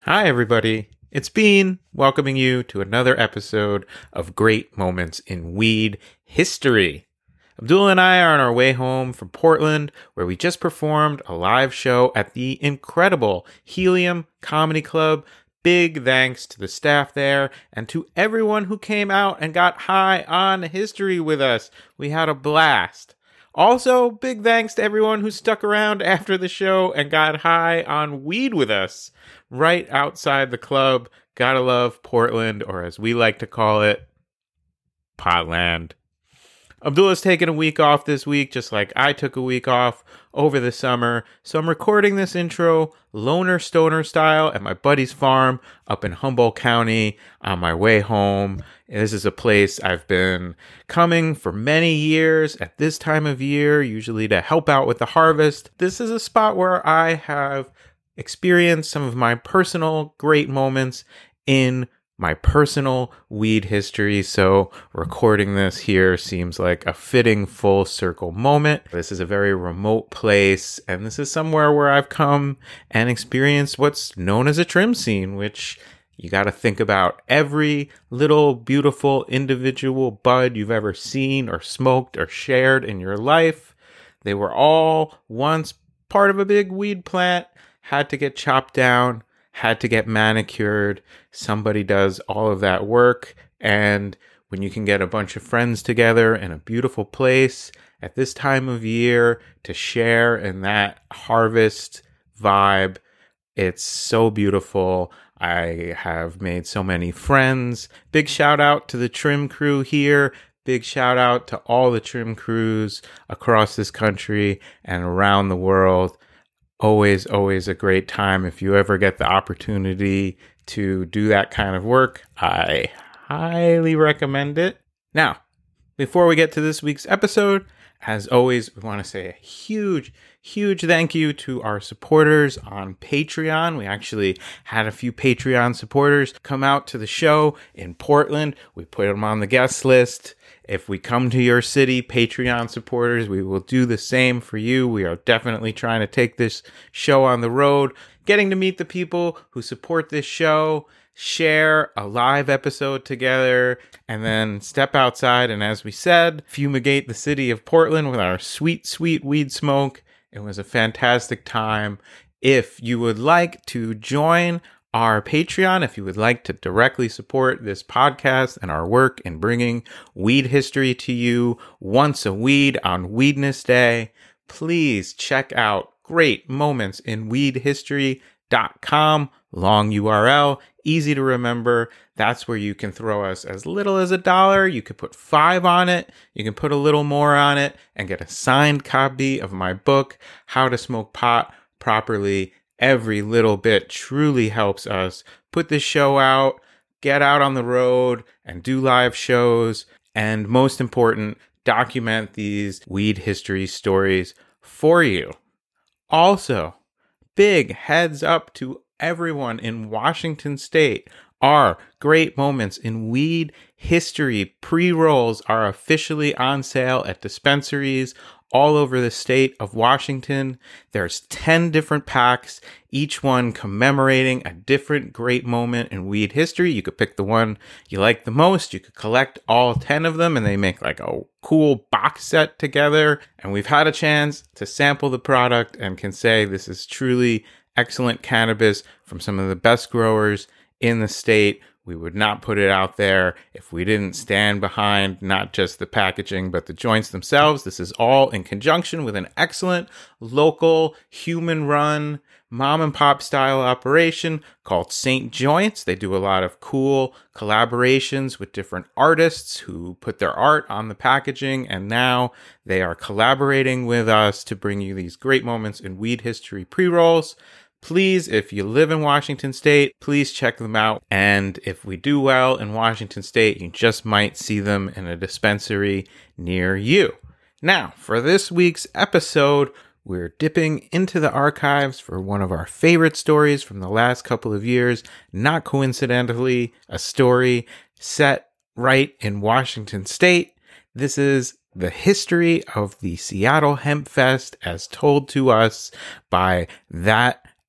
Hi, everybody. It's Bean welcoming you to another episode of Great Moments in Weed History. Abdul and I are on our way home from Portland, where we just performed a live show at the incredible Helium Comedy Club. Big thanks to the staff there and to everyone who came out and got high on history with us. We had a blast. Also, big thanks to everyone who stuck around after the show and got high on weed with us right outside the club. Gotta love Portland, or as we like to call it, Potland. Abdullah's taking a week off this week, just like I took a week off over the summer. So I'm recording this intro loner stoner style at my buddy's farm up in Humboldt County on my way home. This is a place I've been coming for many years at this time of year, usually to help out with the harvest. This is a spot where I have experienced some of my personal great moments in my personal weed history, so recording this here seems like a fitting full circle moment. This is a very remote place, and this is somewhere where I've come and experienced what's known as a trim scene, which you got to think about every little beautiful individual bud you've ever seen or smoked or shared in your life. They were all once part of a big weed plant, had to get chopped down, had to get manicured. Somebody does all of that work. And when you can get a bunch of friends together in a beautiful place at this time of year to share in that harvest vibe, it's so beautiful. I have made so many friends. Big shout out to the trim crew here. Big shout out to all the trim crews across this country and around the world. Always a great time. If you ever get the opportunity to do that kind of work, I highly recommend it. Now, before we get to this week's episode, as always, we want to say a huge thank you to our supporters on Patreon. We actually had a few Patreon supporters come out to the show in Portland. We put them on the guest list. If we come to your city, Patreon supporters, we will do the same for you. We are definitely trying to take this show on the road, getting to meet the people who support this show, share a live episode together, and then step outside and, as we said, fumigate the city of Portland with our sweet weed smoke. It was a fantastic time. If you would like to join our Patreon, if you would like to directly support this podcast and our work in bringing weed history to you once a weed on Weedness Day, please check out greatmomentsinweedhistory.com. Long URL, easy to remember. That's where you can throw us as little as $1. You could put $5 on it. You can put a little more on it and get a signed copy of my book, How to Smoke Pot Properly. Every little bit truly helps us put this show out, get out on the road, and do live shows, and most important, document these weed history stories for you. Also, big heads up to everyone in Washington State. Our Great Moments in Weed History pre-rolls are officially on sale at dispensaries all over the state of Washington. There's 10 different packs, each one commemorating a different great moment in weed history. You could pick the one you like the most. You could collect all 10 of them and they make like a cool box set together. And we've had a chance to sample the product and can say this is truly excellent cannabis from some of the best growers in the state. We would not put it out there if we didn't stand behind not just the packaging, but the joints themselves. This is all in conjunction with an excellent local human-run mom and pop style operation called St. Joints. They do a lot of cool collaborations with different artists who put their art on the packaging, and now they are collaborating with us to bring you these great moments in weed history pre-rolls. Please, if you live in Washington State, please check them out. And if we do well in Washington State, you just might see them in a dispensary near you. Now, for this week's episode, we're dipping into the archives for one of our favorite stories from the last couple of years. Not coincidentally, a story set right in Washington State. This is the history of the Seattle Hemp Fest as told to us by that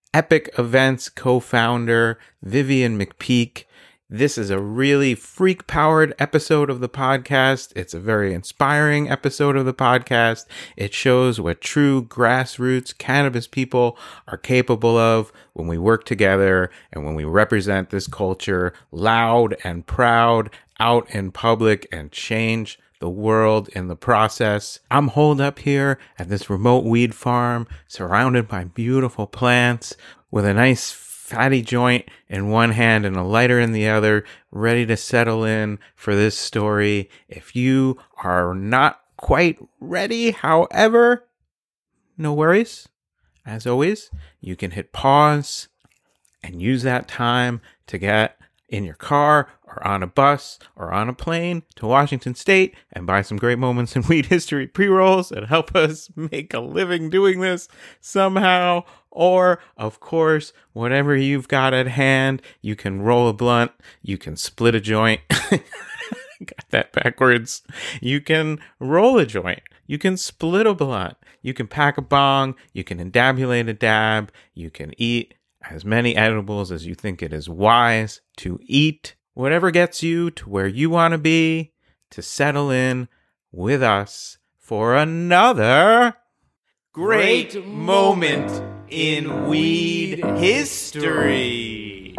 Epic Events co-founder, Vivian McPeak. This is a really freak-powered episode of the podcast. It's a very inspiring episode of the podcast. It shows what true grassroots cannabis people are capable of when we work together and when we represent this culture loud and proud out in public and change the world in the process. I'm holed up here at this remote weed farm surrounded by beautiful plants with a nice fatty joint in one hand and a lighter in the other, ready to settle in for this story. If you are not quite ready, however, no worries. As always, you can hit pause and use that time to get in your car or on a bus or on a plane to Washington State and buy some Great Moments in Weed History pre-rolls and help us make a living doing this somehow. Or, of course, whatever you've got at hand, you can roll a blunt, you can split a joint. Got that backwards. You can roll a joint. You can split a blunt. You can pack a bong. You can endabulate a dab. You can eat as many edibles as you think it is wise to eat. Whatever gets you to where you want to be, to settle in with us for another great moment in weed history.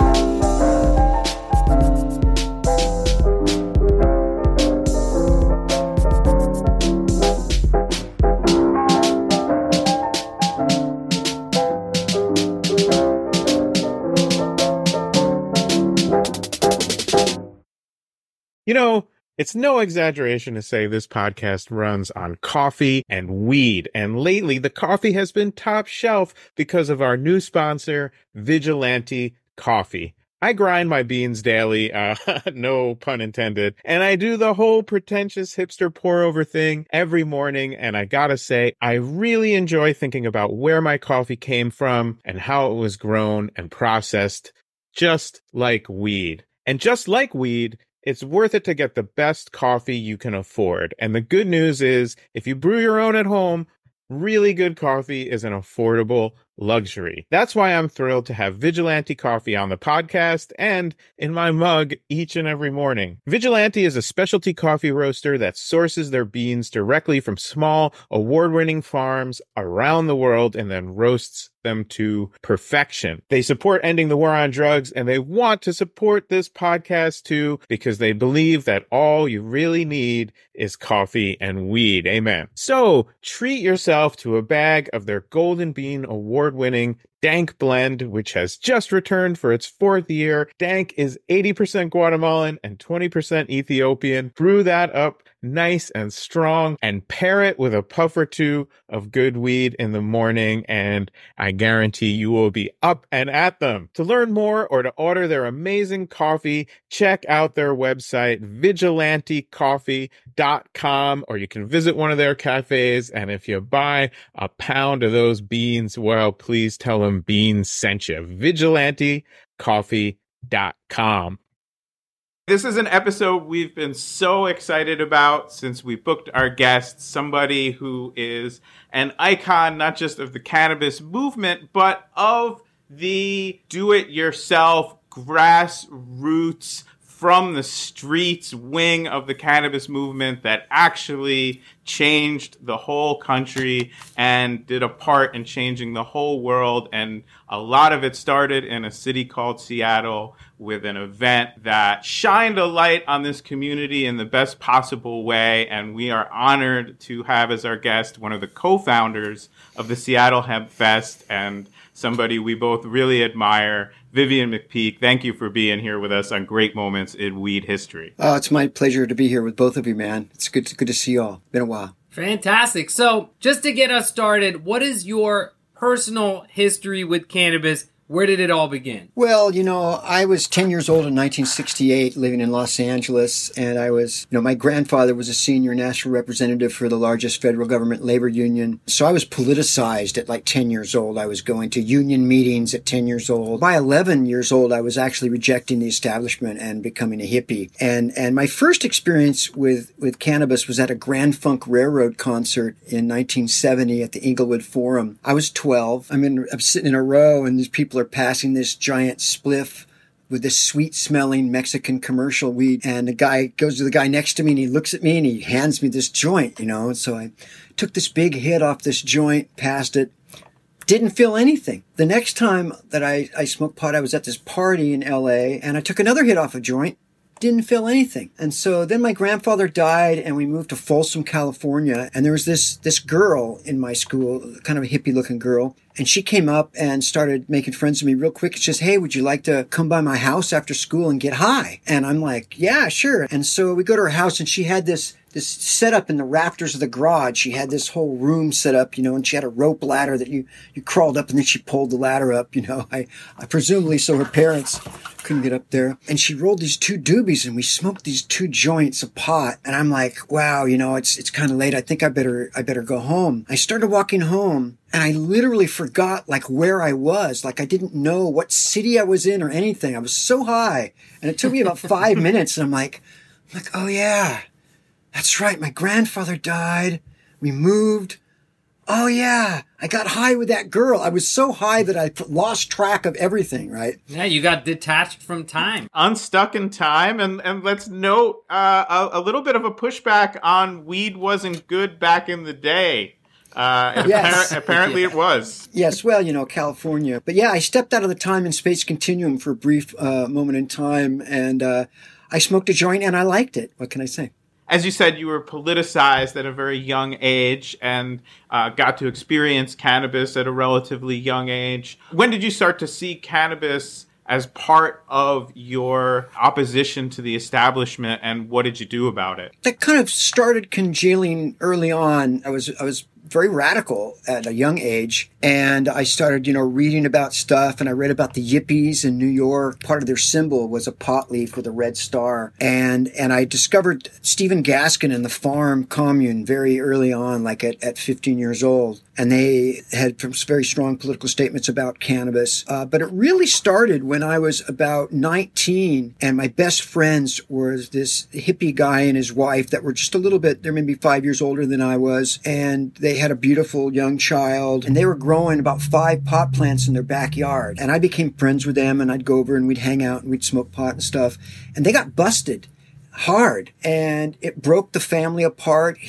You know, it's no exaggeration to say this podcast runs on coffee and weed. And lately, the coffee has been top shelf because of our new sponsor, Vigilante Coffee. I grind my beans daily, no pun intended, and I do the whole pretentious hipster pour-over thing every morning, and I gotta say, I really enjoy thinking about where my coffee came from and how it was grown and processed, just like weed. And just like weed, it's worth it to get the best coffee you can afford. And the good news is, if you brew your own at home, really good coffee is an affordable luxury. That's why I'm thrilled to have Vigilante Coffee on the podcast and in my mug each and every morning. Vigilante is a specialty coffee roaster that sources their beans directly from small, award-winning farms around the world and then roasts them to perfection. They support ending the war on drugs, and they want to support this podcast too because they believe that all you really need is coffee and weed. Amen. So treat yourself to a bag of their Golden Bean award-winning Dank blend, which has just returned for its fourth year. Dank is 80% Guatemalan and 20% Ethiopian. Brew that up nice and strong and pair it with a puff or two of good weed in the morning, and I guarantee you will be up and at them. To learn more or to order their amazing coffee, check out their website, vigilantecoffee.com, or you can visit one of their cafes, and if you buy a pound of those beans, well, please tell them Beans sent you. vigilantecoffee.com. This is an episode we've been so excited about since we booked our guest, somebody who is an icon, not just of the cannabis movement, but of the do-it-yourself, grassroots, from the streets wing of the cannabis movement that actually changed the whole country and did a part in changing the whole world. And a lot of it started in a city called Seattle with an event that shined a light on this community in the best possible way. And we are honored to have as our guest one of the co-founders of the Seattle Hemp Fest and somebody we both really admire, Vivian McPeak. Thank you for being here with us on Great Moments in Weed History. Oh, it's my pleasure to be here with both of you, man. It's good to see you all. Been a while. Fantastic. So just to get us started, what is your personal history with cannabis Where did it all begin? Well, I was 10 years old in 1968, living in Los Angeles, and my grandfather was a senior national representative for the largest federal government labor union. So I was politicized at like 10 years old. I was going to union meetings at 10 years old. By 11 years old, I was actually rejecting the establishment and becoming a hippie. And my first experience with cannabis was at a Grand Funk Railroad concert in 1970 at the Inglewood Forum. I was 12. I'm sitting in a row, and these people are passing this giant spliff with this sweet-smelling Mexican commercial weed. And the guy goes to the guy next to me, and he looks at me, and he hands me this joint, And so I took this big hit off this joint, passed it, didn't feel anything. The next time that I smoked pot, I was at this party in L.A., and I took another hit off a joint, didn't feel anything. And so then my grandfather died, and we moved to Folsom, California. And there was this girl in my school, kind of a hippie looking girl. And she came up and started making friends with me real quick. She says, "Hey, would you like to come by my house after school and get high?" And I'm like, "Yeah, sure." And so we go to her house, and she had this setup in the rafters of the garage. She had this whole room set up, and she had a rope ladder that you crawled up, and then she pulled the ladder up, I presumably so her parents couldn't get up there. And she rolled these 2 doobies, and we smoked these 2 joints of pot. And I'm like, wow, it's kind of late. I think I better go home. I started walking home, and I literally forgot like where I was. Like I didn't know what city I was in or anything. I was so high. And it took me about 5 minutes, and I'm like, oh yeah. That's right. My grandfather died. We moved. Oh, yeah. I got high with that girl. I was so high that I lost track of everything, right? Yeah, you got detached from time. Unstuck in time. And let's note a little bit of a pushback on weed wasn't good back in the day. Yes. Apparently it was. Yes, well, California. But yeah, I stepped out of the time and space continuum for a brief moment in time. And I smoked a joint, and I liked it. What can I say? As you said, you were politicized at a very young age and got to experience cannabis at a relatively young age. When did you start to see cannabis as part of your opposition to the establishment, and what did you do about it? That kind of started congealing early on. I was very radical at a young age, and I started, reading about stuff, and I read about the Yippies in New York. Part of their symbol was a pot leaf with a red star, and I discovered Stephen Gaskin and the Farm Commune very early on, like at 15 years old, and they had very strong political statements about cannabis. But it really started when I was about 19, and my best friends was this hippie guy and his wife that were just a little bit, they're maybe 5 years older than I was, and they had a beautiful young child, and they were growing about 5 pot plants in their backyard. And I became friends with them, and I'd go over and we'd hang out and we'd smoke pot and stuff. And they got busted hard, and it broke the family apart.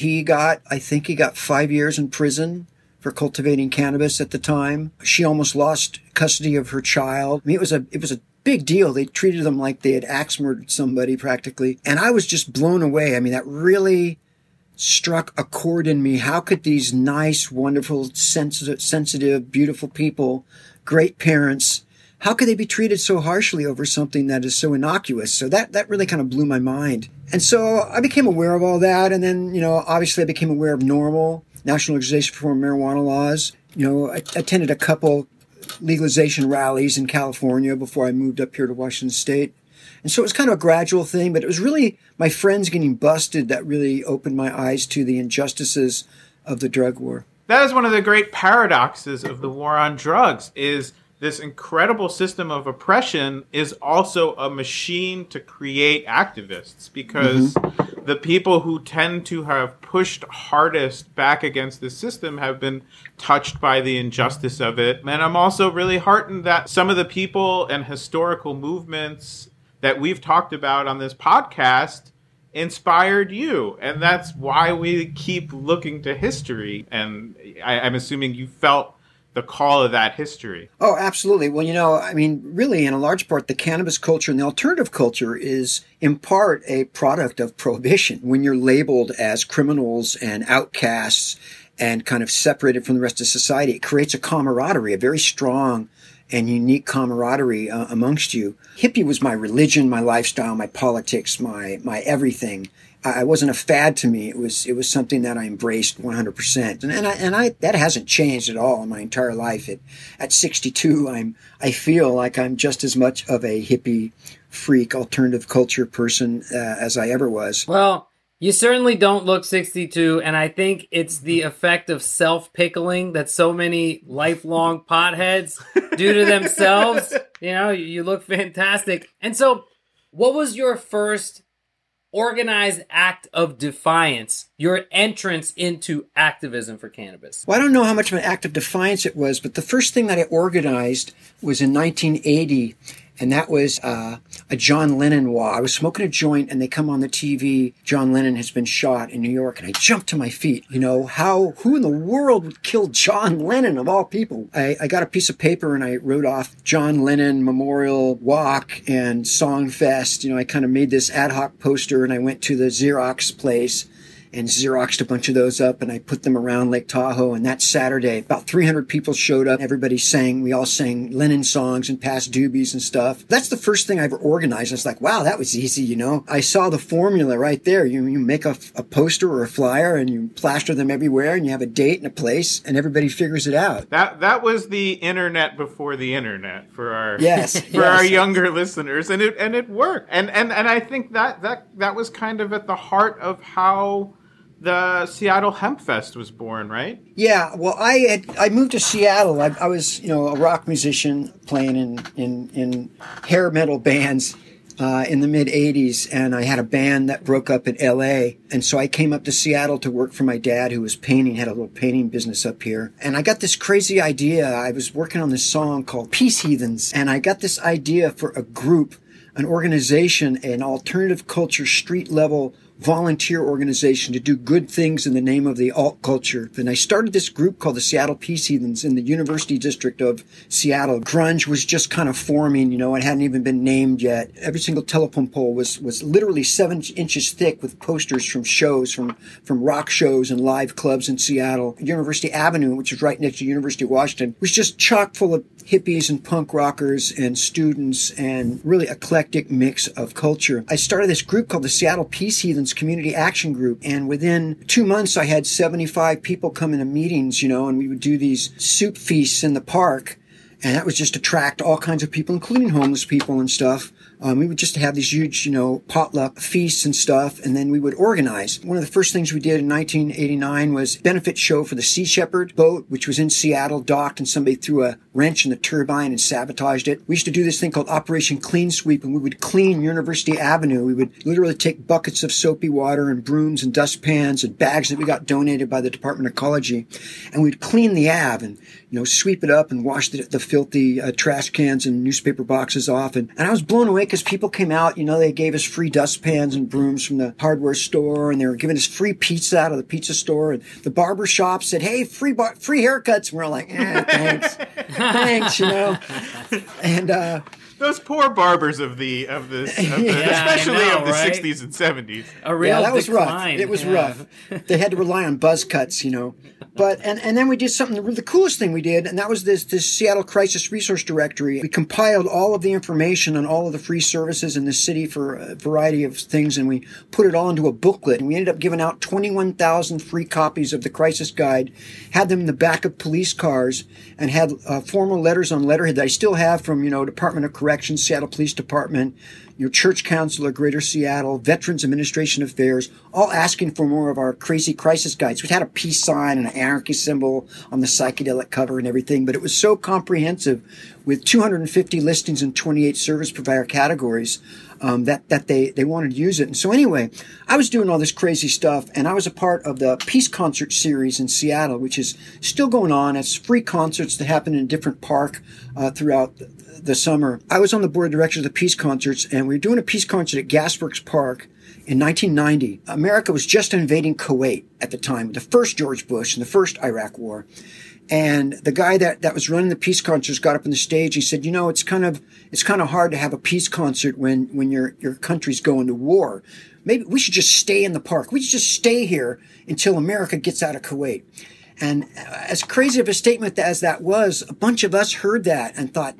I think he got 5 years in prison for cultivating cannabis at the time. She almost lost custody of her child. I mean, it was a big deal. They treated them like they had axe murdered somebody practically. And I was just blown away. I mean, that really struck a chord in me. How could these nice, wonderful, sensitive, beautiful people, great parents, how could they be treated so harshly over something that is so innocuous? So that really kind of blew my mind. And so I became aware of all that. And then, obviously I became aware of NORML, National Organization for Marijuana Laws. I attended a couple legalization rallies in California before I moved up here to Washington State. And so it was kind of a gradual thing, but it was really my friends getting busted that really opened my eyes to the injustices of the drug war. That is one of the great paradoxes of the war on drugs, is this incredible system of oppression is also a machine to create activists, because the people who tend to have pushed hardest back against the system have been touched by the injustice of it. And I'm also really heartened that some of the people and historical movements that we've talked about on this podcast inspired you. And that's why we keep looking to history. And I'm assuming you felt the call of that history. Oh, absolutely. Well, really, in a large part, the cannabis culture and the alternative culture is in part a product of prohibition. When you're labeled as criminals and outcasts and kind of separated from the rest of society, it creates a camaraderie, a very strong and unique camaraderie amongst you. Hippie was my religion, my lifestyle, my politics, my everything. I wasn't a fad to me. It was something that I embraced 100%. And I that hasn't changed at all in my entire life. At 62, I feel like I'm just as much of a hippie freak, alternative culture person as I ever was. Well, you certainly don't look 62, and I think it's the effect of self-pickling that so many lifelong potheads do to themselves. You know, you look fantastic. And so, what was your first organized act of defiance, your entrance into activism for cannabis? Well, I don't know how much of an act of defiance it was, but the first thing that I organized was in 1980, and that was a John Lennon walk. I was smoking a joint, and they come on the TV, John Lennon has been shot in New York, and I jumped to my feet. You know, who in the world would kill John Lennon, of all people? I got a piece of paper, and I wrote off John Lennon Memorial Walk and Song Fest. You know, I kind of made this ad hoc poster, and I went to the Xerox place and Xeroxed a bunch of those up, and I put them around Lake Tahoe. And that Saturday, about 300 people showed up. Everybody sang. We all sang Lennon songs and passed doobies and stuff. That's the first thing I ever organized. I was like, wow, that was easy, you know. I saw the formula right there. You make a poster or a flyer, and you plaster them everywhere, and you have a date and a place, and everybody figures it out. That was the internet before the internet for our our younger listeners, and it worked. And I think that was kind of at the heart of how the Seattle Hemp Fest was born, right? Yeah, well, I moved to Seattle. I was, you know, a rock musician playing in hair metal bands in the mid '80s, and I had a band that broke up in L.A. And so I came up to Seattle to work for my dad, who was painting, had a little painting business up here. And I got this crazy idea. I was working on this song called Peace Heathens, and I got this idea for a group, an organization, an alternative culture, street level volunteer organization to do good things in the name of the alt culture. And I started this group called the Seattle Peace Heathens in the University District of Seattle. Grunge was just kind of forming, you know, it hadn't even been named yet. Every single telephone pole was literally 7 inches thick with posters from shows, from rock shows and live clubs in Seattle. University Avenue, which is right next to University of Washington, was just chock full of hippies and punk rockers and students and really eclectic mix of culture. I started this group called the Seattle Peace Heathens Community Action Group, and within 2 months I had 75 people come into meetings, you know, and we would do these soup feasts in the park, and that was just attract all kinds of people, including homeless people and stuff. We would just have these huge, you know, potluck feasts and stuff, and then we would organize. One of the first things we did in 1989 was a benefit show for the Sea Shepherd boat, which was in Seattle, docked, and somebody threw a wrench in the turbine and sabotaged it. We used to do this thing called Operation Clean Sweep, and we would clean University Avenue. We would literally take buckets of soapy water and brooms and dustpans and bags that we got donated by the Department of Ecology, and we'd clean the Ave and, you know, sweep it up and wash the filthy trash cans and newspaper boxes off. And I was blown away because people came out, you know, they gave us free dustpans and brooms from the hardware store, and they were giving us free pizza out of the pizza store. And the barber shop said, hey, free haircuts. And we're like, thanks. Thanks, you know. And those poor barbers especially of the 60s and 70s. A real that was decline. rough. It was rough. They had to rely on buzz cuts, you know. But and then we did something, the coolest thing we did, and that was this Seattle Crisis Resource Directory. We compiled all of the information on all of the free services in the city for a variety of things, and we put it all into a booklet. And we ended up giving out 21,000 free copies of the Crisis Guide, had them in the back of police cars, and had formal letters on letterhead that I still have from, you know, Department of Corrections, Seattle Police Department, your Church Council of Greater Seattle, Veterans Administration Affairs, all asking for more of our crazy crisis guides. We had a peace sign and an anarchy symbol on the psychedelic cover and everything, but it was so comprehensive with 250 listings in 28 service provider categories that they wanted to use it. And so anyway, I was doing all this crazy stuff, and I was a part of the Peace Concert series in Seattle, which is still going on. It's free concerts that happen in a different park throughout the summer. I was on the board of directors of the Peace Concerts, and we were doing a peace concert at Gasworks Park in 1990. America was just invading Kuwait at the time, the first George Bush and the first Iraq War. And the guy that was running the peace concerts got up on the stage. He said, you know, it's kind of hard to have a peace concert when your country's going to war. Maybe we should just stay in the park. We should just stay here until America gets out of Kuwait. And as crazy of a statement as that was, a bunch of us heard that and thought,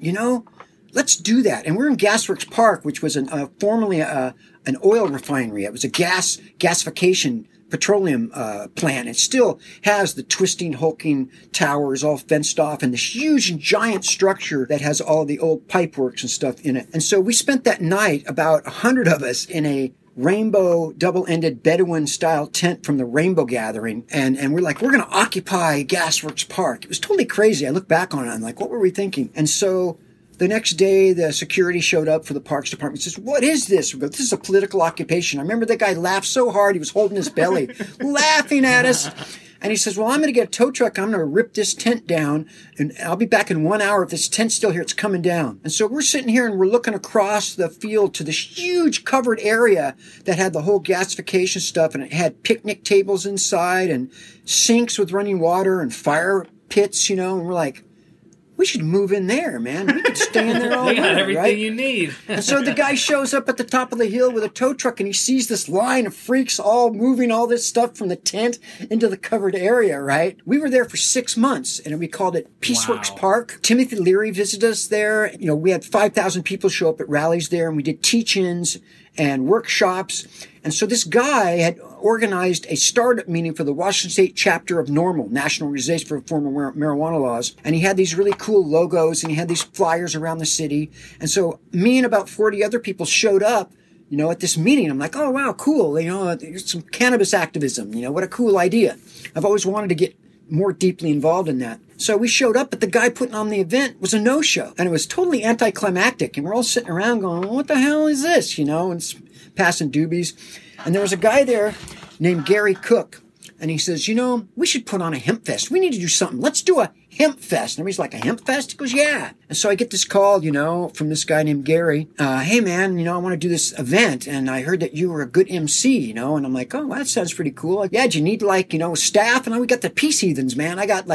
let's do that. And we're in Gasworks Park, which was formerly an oil refinery. It was a gasification petroleum plant. It still has the twisting, hulking towers all fenced off and this huge and giant structure that has all the old pipeworks and stuff in it. And so we spent that night, about 100 of us, in a rainbow double-ended Bedouin-style tent from the Rainbow Gathering. And we're like, we're going to occupy Gasworks Park. It was totally crazy. I look back on it, I'm like, what were we thinking? And so the next day, the security showed up for the Parks Department. He says, what is this? We go, this is a political occupation. I remember the guy laughed so hard, he was holding his belly, laughing at us. And he says, well, I'm going to get a tow truck. I'm going to rip this tent down, and I'll be back in 1 hour. If this tent's still here, it's coming down. And so we're sitting here, and we're looking across the field to this huge covered area that had the whole gasification stuff, and it had picnic tables inside and sinks with running water and fire pits, and we're like, we should move in there, man. We could stay in there all night. You got night, everything right? you need. And so the guy shows up at the top of the hill with a tow truck, and he sees this line of freaks all moving all this stuff from the tent into the covered area, right? We were there for 6 months, and we called it Peaceworks Park. Timothy Leary visited us there. We had 5,000 people show up at rallies there, and we did teach-ins and workshops. And so this guy had organized a startup meeting for the Washington State chapter of NORML, National Organization for Reform of Marijuana Laws. And he had these really cool logos, and he had these flyers around the city. And so me and about 40 other people showed up, at this meeting. I'm like, oh, wow, cool. Some cannabis activism. What a cool idea. I've always wanted to get more deeply involved in that. So we showed up, but the guy putting on the event was a no-show. And it was totally anticlimactic. And we're all sitting around going, well, what the hell is this? And it's passing doobies. And there was a guy there named Gary Cook. And he says, we should put on a hemp fest. We need to do something. Let's do a hemp fest. And everybody's like, a hemp fest? He goes, yeah. And so I get this call, from this guy named Gary. Hey, man, I want to do this event. And I heard that you were a good MC, And I'm like, oh, well, that sounds pretty cool. Yeah, do you need staff? And we got the Peace Heathens, man. I got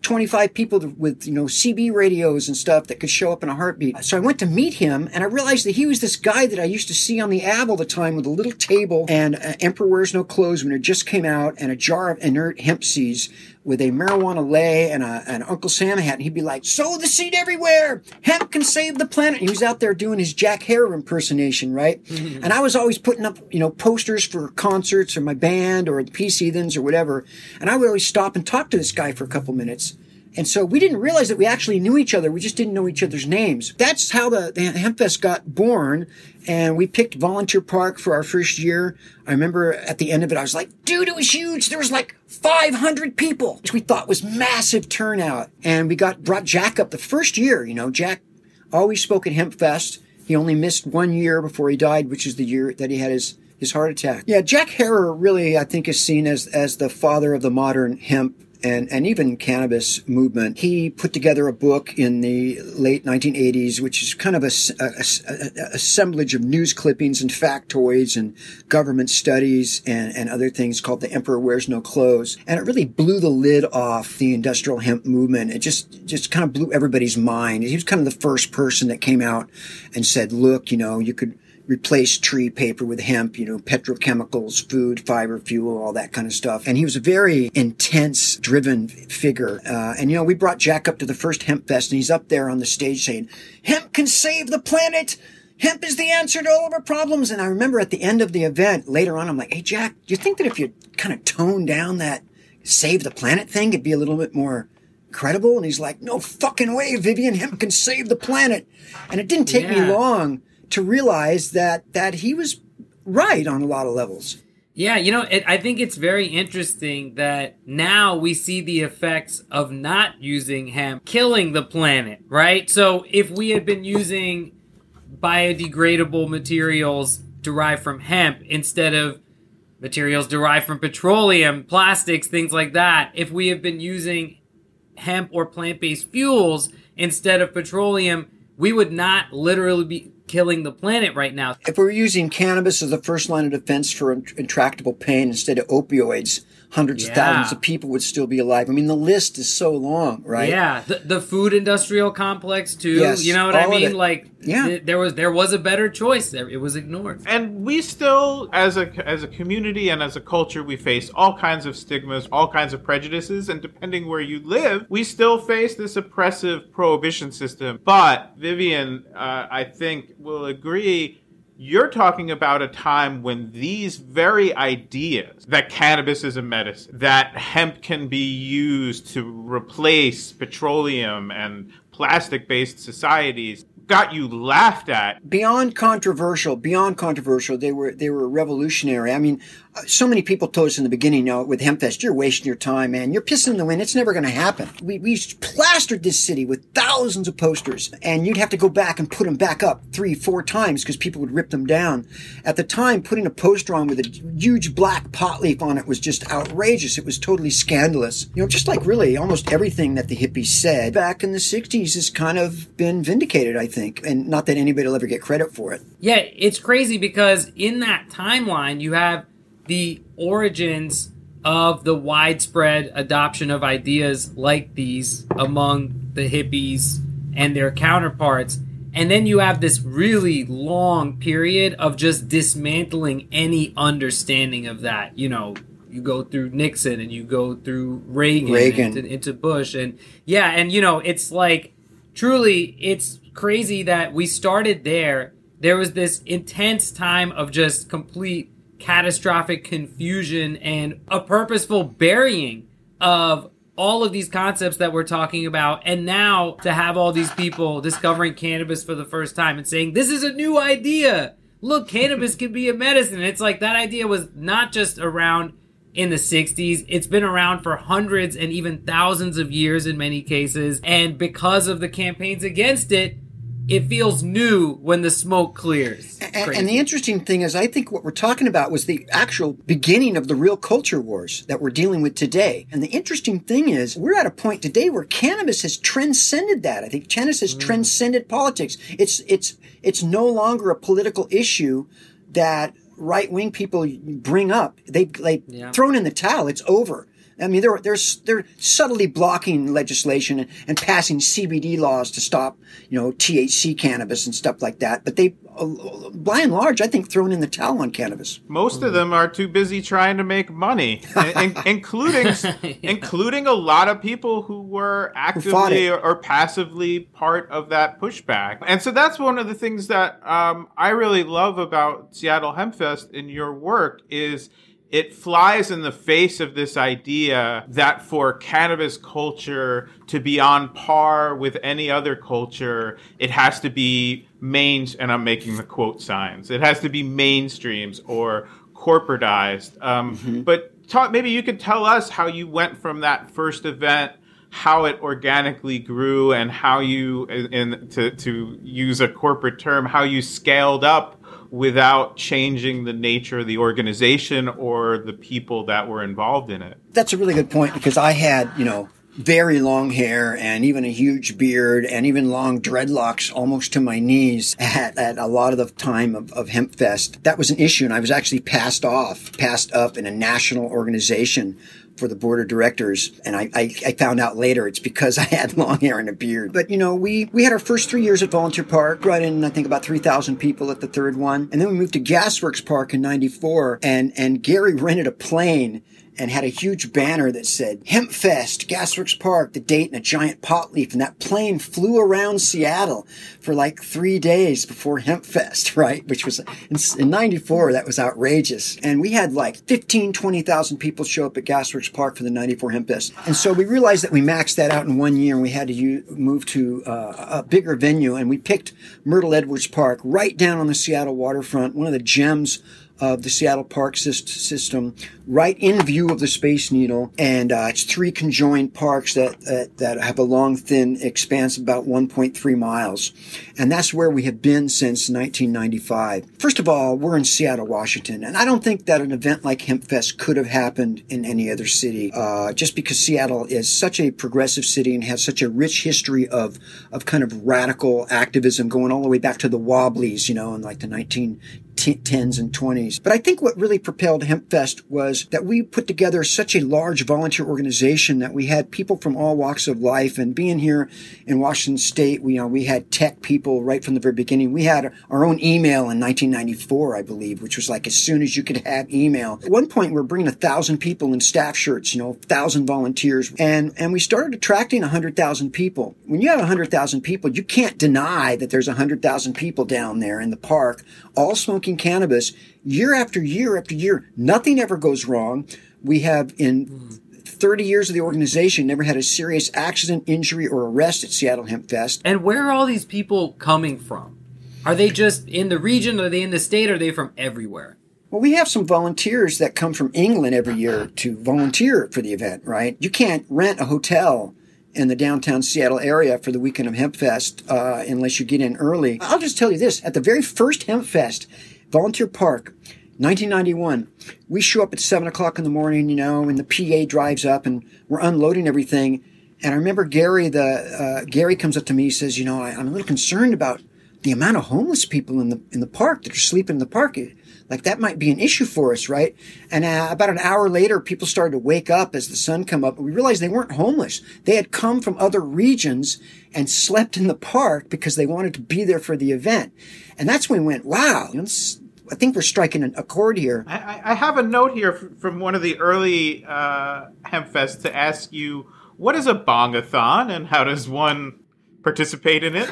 25 people with, CB radios and stuff that could show up in a heartbeat. So I went to meet him, and I realized that he was this guy that I used to see on the Ave all the time with a little table and Emperor Wears No Clothes when it just came out, and a jar of inert hemp seeds with a marijuana lei and an Uncle Sam hat. And he'd be like, sow the seed everywhere. Hemp can save the planet. And he was out there doing his Jack Harrow impersonation, right? Mm-hmm. And I was always putting up, posters for concerts or my band or the Peace Heathens or whatever. And I would always stop and talk to this guy for a couple minutes. And so we didn't realize that we actually knew each other. We just didn't know each other's names. That's how the HempFest got born. And we picked Volunteer Park for our first year. I remember at the end of it, I was like, dude, it was huge. There was 500 people, which we thought was massive turnout. And we brought Jack up the first year. Jack always spoke at HempFest. He only missed 1 year before he died, which is the year that he had his heart attack. Yeah, Jack Harrow really, I think, is seen as the father of the modern hemp and even cannabis movement. He put together a book in the late 1980s, which is kind of a assemblage of news clippings and factoids and government studies and other things called The Emperor Wears No Clothes. And it really blew the lid off the industrial hemp movement. It just kind of blew everybody's mind. He was kind of the first person that came out and said, look, you could replace tree paper with hemp, petrochemicals, food, fiber, fuel, all that kind of stuff. And he was a very intense, driven figure. And we brought Jack up to the first Hemp Fest, and he's up there on the stage saying, hemp can save the planet. Hemp is the answer to all of our problems. And I remember at the end of the event, later on, I'm like, hey, Jack, do you think that if you kind of tone down that save the planet thing, it'd be a little bit more credible? And he's like, no fucking way, Vivian. Hemp can save the planet. And it didn't take me long to realize that he was right on a lot of levels. Yeah, I think it's very interesting that now we see the effects of not using hemp killing the planet, right? So if we had been using biodegradable materials derived from hemp instead of materials derived from petroleum, plastics, things like that, if we have been using hemp or plant-based fuels instead of petroleum, we would not literally be killing the planet right now. If we're using cannabis as the first line of defense for intractable pain instead of opioids, hundreds of thousands of people would still be alive. I mean, the list is so long, right? Yeah, the food industrial complex too. Yes, You know what I mean? Like, yeah. there was a better choice there. It was ignored. And we still, as a community and as a culture, we face all kinds of stigmas, all kinds of prejudices, and depending where you live, we still face this oppressive prohibition system. But Vivian, I think, will agree. You're talking about a time when these very ideas that cannabis is a medicine, that hemp can be used to replace petroleum and plastic-based societies, got you laughed at. Beyond controversial, they were revolutionary. I mean, so many people told us in the beginning, with HempFest, you're wasting your time, man. You're pissing in the wind. It's never going to happen. We plastered this city with thousands of posters, and you'd have to go back and put them back up 3-4 times because people would rip them down. At the time, putting a poster on with a huge black pot leaf on it was just outrageous. It was totally scandalous. Just like really almost everything that the hippies said back in the 60s has kind of been vindicated, I think. And not that anybody will ever get credit for it. Yeah, it's crazy because in that timeline, you have the origins of the widespread adoption of ideas like these among the hippies and their counterparts. And then you have this really long period of just dismantling any understanding of that. You go through Nixon and you go through Reagan. Into Bush. And it's like, truly, it's crazy that we started there. There was this intense time of just complete catastrophic confusion and a purposeful burying of all of these concepts that we're talking about. And now to have all these people discovering cannabis for the first time and saying, this is a new idea. Look, cannabis can be a medicine. It's like that idea was not just around in the 60s. It's been around for hundreds and even thousands of years in many cases. And because of the campaigns against it, it feels new when the smoke clears. And the interesting thing is, I think what we're talking about was the actual beginning of the real culture wars that we're dealing with today. And the interesting thing is, we're at a point today where cannabis has transcended that. I think cannabis has transcended politics. It's no longer a political issue that right-wing people bring up. They've thrown in the towel. It's over. I mean, they're subtly blocking legislation and passing CBD laws to stop, THC cannabis and stuff like that. But they, by and large, I think, thrown in the towel on cannabis. Most of them are too busy trying to make money, including a lot of people who were actively or passively part of that pushback. And so that's one of the things that I really love about Seattle HempFest in your work is it flies in the face of this idea that for cannabis culture to be on par with any other culture, it has to be and I'm making the quote signs, it has to be mainstreams or corporatized. But maybe you could tell us how you went from that first event, how it organically grew, and how you, to use a corporate term, how you scaled up without changing the nature of the organization or the people that were involved in it. That's a really good point because I had, very long hair and even a huge beard and even long dreadlocks almost to my knees at a lot of the time of HempFest. That was an issue, and I was actually passed up in a national organization for the board of directors. And I found out later it's because I had long hair and a beard. But, we had our first 3 years at Volunteer Park, brought in, I think, about 3,000 people at the third one. And then we moved to Gasworks Park in 94, and Gary rented a plane and had a huge banner that said, HempFest, Gasworks Park, the date, and a giant pot leaf. And that plane flew around Seattle for like 3 days before HempFest, right? Which was, in 94, that was outrageous. And we had like 20,000 people show up at Gasworks Park for the 94 HempFest. And so we realized that we maxed that out in 1 year, and we had to move to a bigger venue. And we picked Myrtle Edwards Park right down on the Seattle waterfront, one of the gems of the Seattle Park system, right in view of the Space Needle. And it's 3 conjoined parks that have a long, thin expanse of about 1.3 miles. And that's where we have been since 1995. First of all, we're in Seattle, Washington. And I don't think that an event like HempFest could have happened in any other city, just because Seattle is such a progressive city and has such a rich history of kind of radical activism going all the way back to the Wobblies, in like the 1910s and 20s. But I think what really propelled HempFest was that we put together such a large volunteer organization that we had people from all walks of life. And being here in Washington State, we had tech people right from the very beginning. We had our own email in 1994, I believe, which was like as soon as you could have email. At one point, we were bringing 1,000 people in staff shirts, 1,000 volunteers. And we started attracting 100,000 people. When you have 100,000 people, you can't deny that there's 100,000 people down there in the park, all smoking cannabis year after year after year. Nothing ever goes wrong. We have in 30 years of the organization never had a serious accident, injury, or arrest at Seattle HempFest. And where are all these people coming from? Are they just in the region? Are they in the state? Or are they from everywhere? Well, we have some volunteers that come from England every year to volunteer for the event, right? You can't rent a hotel in the downtown Seattle area for the weekend of HempFest unless you get in early. I'll just tell you this. At the very first HempFest, Volunteer Park, 1991, we show up at 7 o'clock in the morning, and the PA drives up and we're unloading everything. And I remember Gary comes up to me, he says, I'm a little concerned about the amount of homeless people in the park that are sleeping in the park. Like that might be an issue for us, right? And about an hour later, people started to wake up as the sun come up. And we realized they weren't homeless. They had come from other regions and slept in the park because they wanted to be there for the event. And that's when we went, wow, I think we're striking a chord here. I have a note here from one of the early HempFests to ask you, what is a bongathon and how does one participate in it?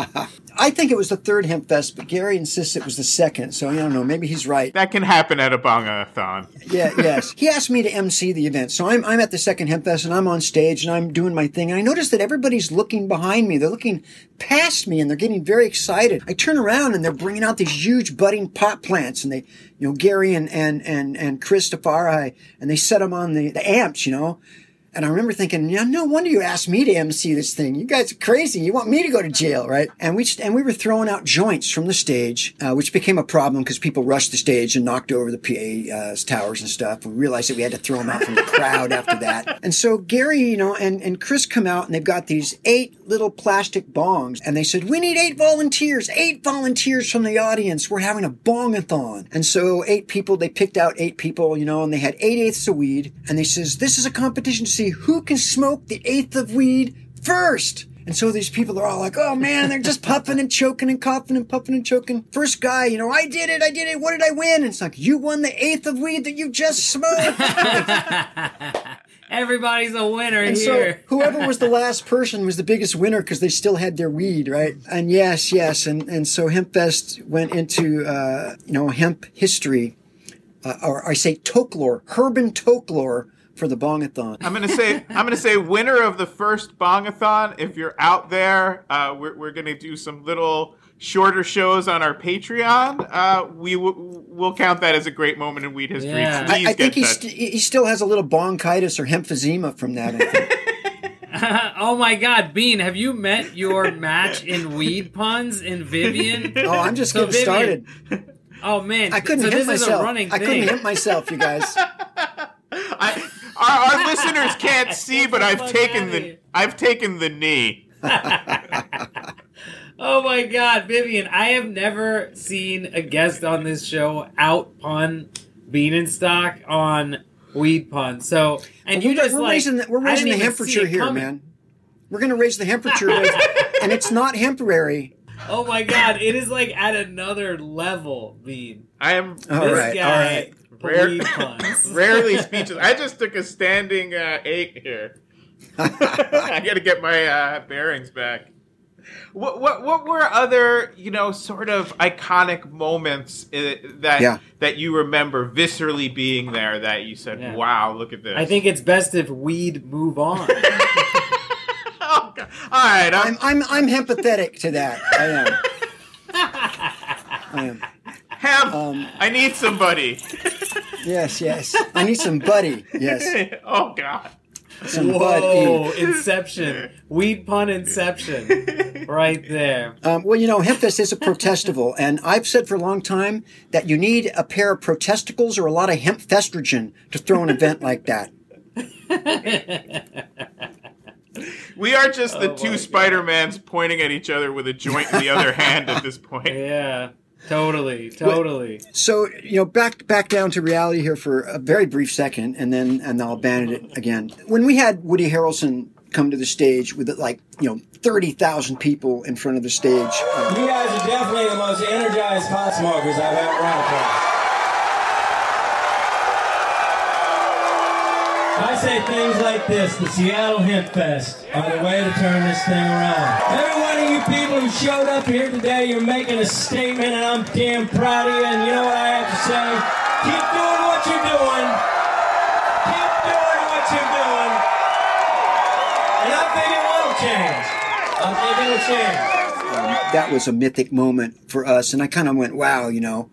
I think it was the third HempFest, but Gary insists it was the second. So I don't know. Maybe he's right. That can happen at a bongathon. Yeah, yes. He asked me to MC the event. So I'm at the second HempFest and I'm on stage and I'm doing my thing. And I notice that everybody's looking behind me. They're looking past me and they're getting very excited. I turn around and they're bringing out these huge budding pot plants and they, Gary and Chris Tafari, and they set them on the amps, And I remember thinking, no wonder you asked me to MC this thing. You guys are crazy. You want me to go to jail, right? And we were throwing out joints from the stage, which became a problem because people rushed the stage and knocked over the PA towers and stuff. We realized that we had to throw them out from the crowd after that. And so Gary, and Chris come out and they've got these 8 little plastic bongs. And they said, we need 8 volunteers from the audience. We're having a bongathon. And so 8 people, they picked out 8 people, and they had 8/8 of weed. And they says, this is a competition to see who can smoke the 1/8 of weed first. And so these people are all like, oh man, they're just puffing and choking and coughing and puffing and choking. First guy, I did it. What did I win? And it's like, you won the 1/8 of weed that you just smoked. Everybody's a winner and here. So whoever was the last person was the biggest winner because they still had their weed, right? And yes. And so HempFest went into, hemp history, or I say folklore, urban folklore, for the bongathon. I'm gonna say winner of the first bongathon. If you're out there, we're gonna do some little shorter shows on our Patreon. We'll count that as a great moment in weed history. Yeah. I think he still has a little bronchitis or emphysema from that. I think. Oh my God, Bean, have you met your match in weed puns in Vivian? Oh, I'm just getting started. Oh man, I couldn't hit myself. I couldn't hit myself, you guys. Our listeners can't see, but I've taken the knee. Oh my God, Vivian! I have never seen a guest on this show out pun Beanstalk on weed puns. So, and we're raising the temperature here, man. We're going to raise the temperature, and it's not temporary. Oh my God! It is like at another level, Bean. I am all right. Rarely speechless. I just took a standing 8 here. I got to get my bearings back. What were other sort of iconic moments that you remember viscerally being there that you said, wow, look at this? I think it's best if we'd move on. Oh, God. All right, I'm empathetic to that. I am. Hemp, I need somebody. Yes. I need some buddy. Yes. Oh, God. Some Whoa, buddy. Inception. Weed pun Inception. Right there. Well, HempFest is a protestival, and I've said for a long time that you need a pair of protesticles or a lot of hemp festrogen to throw an event like that. We are just the two Spider-Mans pointing at each other with a joint in the other hand at this point. Yeah. Totally. So, back down to reality here for a very brief second, and then I'll abandon it again. When we had Woody Harrelson come to the stage with 30,000 people in front of the stage. You guys are definitely the most energized pot smokers I've ever run across. I say things like this: the Seattle Hemp Fest are the way to turn this thing around. Every one of you people who showed up here today, you're making a statement, and I'm damn proud of you. And you know what I have to say? Keep doing what you're doing. Keep doing what you're doing. And I think it will change. I think it'll change. That was a mythic moment for us, and I kind of went, wow,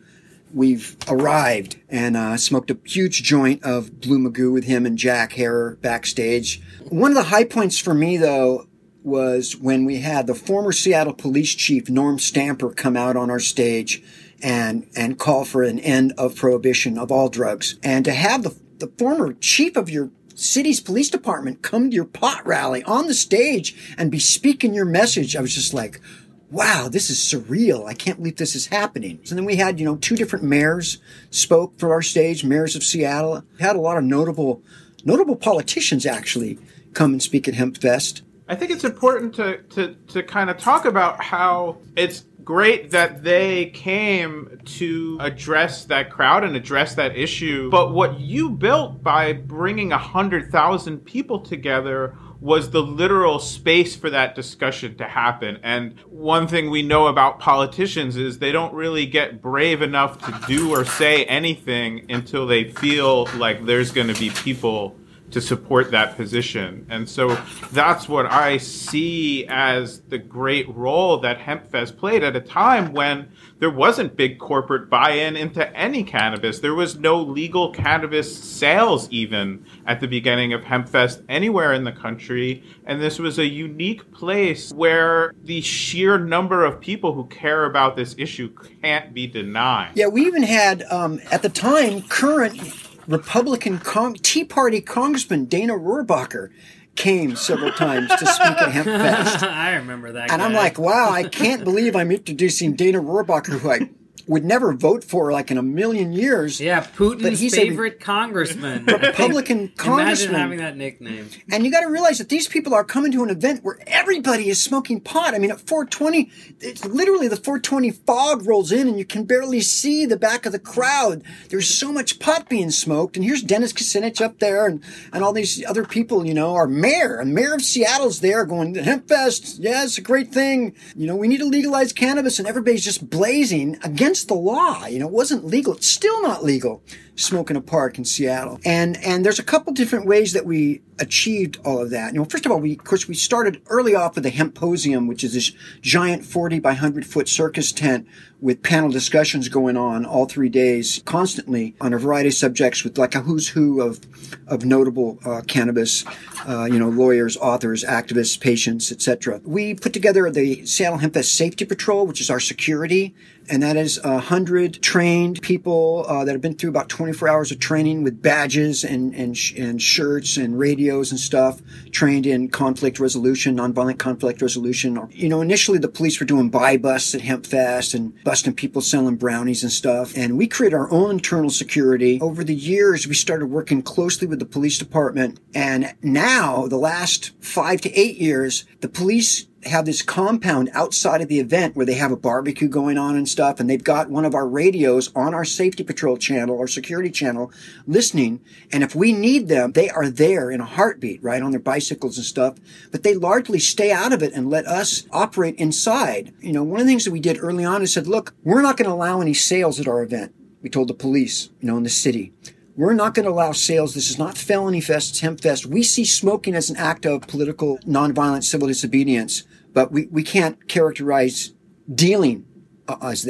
we've arrived, and smoked a huge joint of Blue Magoo with him and Jack Herer backstage. One of the high points for me, though, was when we had the former Seattle police chief, Norm Stamper, come out on our stage and call for an end of prohibition of all drugs. And to have the former chief of your city's police department come to your pot rally on the stage and be speaking your message, I was just like, wow, this is surreal. I can't believe this is happening. And then we had, two different mayors spoke for our stage, mayors of Seattle. We had a lot of notable politicians actually come and speak at HempFest. I think it's important to kind of talk about how it's great that they came to address that crowd and address that issue. But what you built by bringing 100,000 people together was the literal space for that discussion to happen. And one thing we know about politicians is they don't really get brave enough to do or say anything until they feel like there's going to be people to support that position. And so that's what I see as the great role that HempFest played at a time when there wasn't big corporate buy-in into any cannabis. There was no legal cannabis sales even at the beginning of HempFest anywhere in the country. And this was a unique place where the sheer number of people who care about this issue can't be denied. Yeah, we even had, at the time, current Republican Tea Party Congressman Dana Rohrabacher came several times to speak at HempFest. I remember that And guy. I'm like, wow, I can't believe I'm introducing Dana Rohrabacher, who I would never vote for in a million years. Yeah, Putin's But he's favorite congressman. Republican congressman. Imagine having that nickname. And you got to realize that these people are coming to an event where everybody is smoking pot. I mean, at 420, it's literally the 420 fog rolls in and you can barely see the back of the crowd. There's so much pot being smoked. And here's Dennis Kucinich up there and all these other people, our mayor of Seattle's there going, HempFest, yeah, it's a great thing. We need to legalize cannabis, and everybody's just blazing against the law. It wasn't legal. It's still not legal smoking a park in Seattle. And there's a couple different ways that we achieved all of that. First of all, we started early off with the Hemposium, which is this giant 40 by 100 foot circus tent with panel discussions going on all 3 days constantly on a variety of subjects with a who's who of notable cannabis, lawyers, authors, activists, patients, etc. We put together the Seattle HempFest Safety Patrol, which is our security. And that is 100 trained people that have been through about 24 hours of training with badges and shirts and radios and stuff, trained in conflict resolution, nonviolent conflict resolution. Initially the police were doing buy busts at HempFest and busting people selling brownies and stuff. And we created our own internal security. Over the years, we started working closely with the police department. And now, the last 5 to 8 years, the police have this compound outside of the event where they have a barbecue going on and stuff, and they've got one of our radios on our safety patrol channel, our security channel, listening. And if we need them, they are there in a heartbeat, right, on their bicycles and stuff. But they largely stay out of it and let us operate inside. One of the things that we did early on is said, look, we're not going to allow any sales at our event. We told the police, in the city. We're not going to allow sales. This is not Felony Fest, it's HempFest. We see smoking as an act of political, nonviolent civil disobedience, but we can't characterize dealing as that.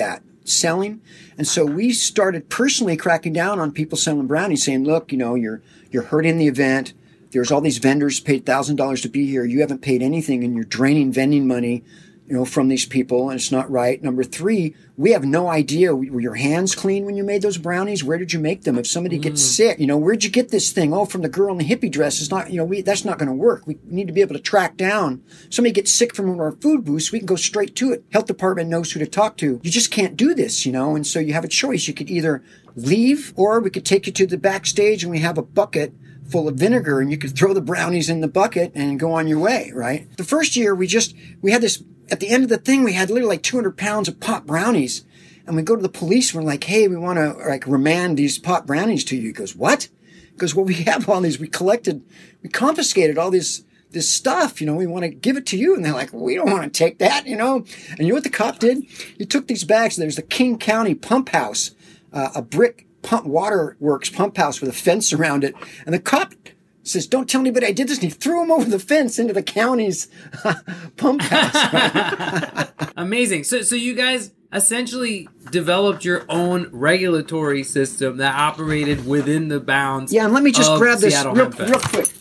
selling. And so we started personally cracking down on people selling brownies, saying, look, you're hurting the event. There's all these vendors paid $1,000 to be here. You haven't paid anything, and you're draining vending money, from these people, and it's not right. Number 3, we have no idea. Were your hands clean when you made those brownies? Where did you make them? If somebody gets sick, where'd you get this thing? Oh, from the girl in the hippie dress. It's not, that's not going to work. We need to be able to track down. Somebody gets sick from one of our food booths, we can go straight to it. Health department knows who to talk to. You just can't do this, and so you have a choice. You could either leave, or we could take you to the backstage and we have a bucket full of vinegar, and you could throw the brownies in the bucket and go on your way, right? The first year, we had this, at the end of the thing, we had literally like 200 pounds of pot brownies. And we go to the police, and we're like, hey, we want to remand these pot brownies to you. He goes, what? He goes, well, we have all these, we confiscated all this stuff, we want to give it to you. And they're like, well, we don't want to take that, And you know what the cop did? He took these bags. There's the King County pump house, a brick waterworks pump house with a fence around it. And the cop says, don't tell anybody I did this. And he threw him over the fence into the county's pump house. Amazing. So you guys essentially developed your own regulatory system that operated within the bounds. Yeah, and let me just grab this real quick.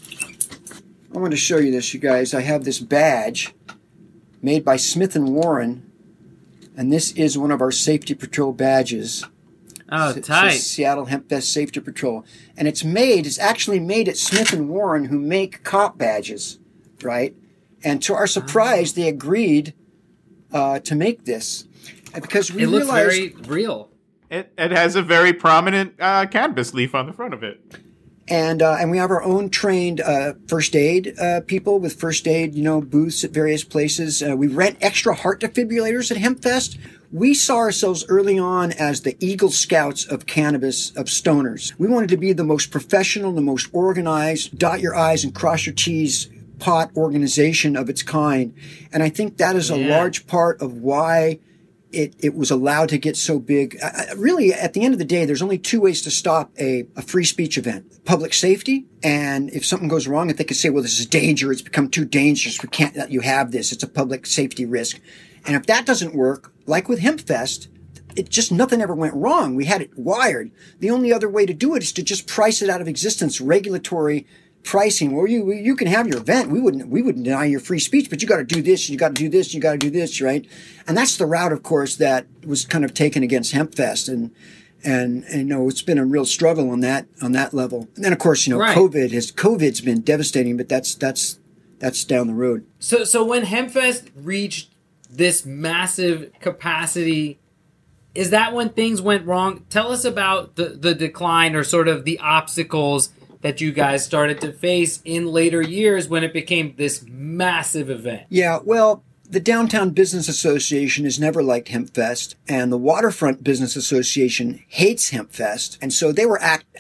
I want to show you this, you guys. I have this badge made by Smith & Warren, and this is one of our Safety Patrol badges. Oh, tight. Seattle Hemp Fest Safety Patrol. And it's actually made at Smith & Warren, who make cop badges, right? And to our surprise, they agreed to make this. Because we realized... It looks very real. It has a very prominent cannabis leaf on the front of it. And we have our own trained first aid people with first aid, booths at various places. We rent extra heart defibrillators at HempFest. We saw ourselves early on as the Eagle Scouts of cannabis, of stoners. We wanted to be the most professional, the most organized, dot your I's and cross your T's pot organization of its kind. And I think that is a large part of why it was allowed to get so big. Really, at the end of the day, there's only 2 ways to stop a free speech event. Public safety, and if something goes wrong, if they could say, well, this is danger, it's become too dangerous, we can't let you have this, it's a public safety risk. And if that doesn't work, like with HempFest, nothing ever went wrong. We had it wired. The only other way to do it is to just price it out of existence, regulatory pricing. Well, you can have your event. We wouldn't deny your free speech, but you got to do this, you got to do this, you got to do this, right? And that's the route, of course, that was kind of taken against HempFest, and it's been a real struggle on that level. And then, of course, right. COVID's been devastating, but that's down the road. So when HempFest reached this massive capacity, is that when things went wrong? Tell us about the decline, or sort of the obstacles that you guys started to face in later years when it became this massive event. Yeah, well, the Downtown Business Association has never liked HempFest, and the Waterfront Business Association hates HempFest, and so they were